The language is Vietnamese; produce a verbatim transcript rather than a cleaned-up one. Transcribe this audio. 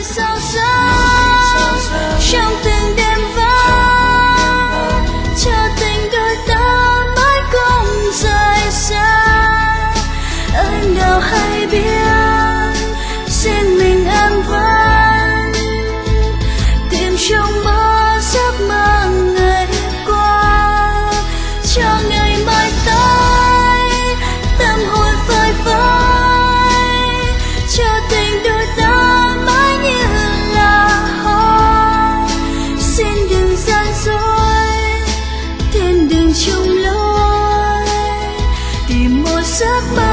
sao sáng trong từng đêm vắng, cho tình đôi ta mãi không rời xa. Anh đâu hay biết xin mình an vẫn tìm trong mơ giấc mơ ngày qua, cho ngày mai tới tâm hồn phơi phới, cho tình đôi ta mãi như là hoa. Xin đừng gian dối, thiên đừng chung lối, tìm một giấc mơ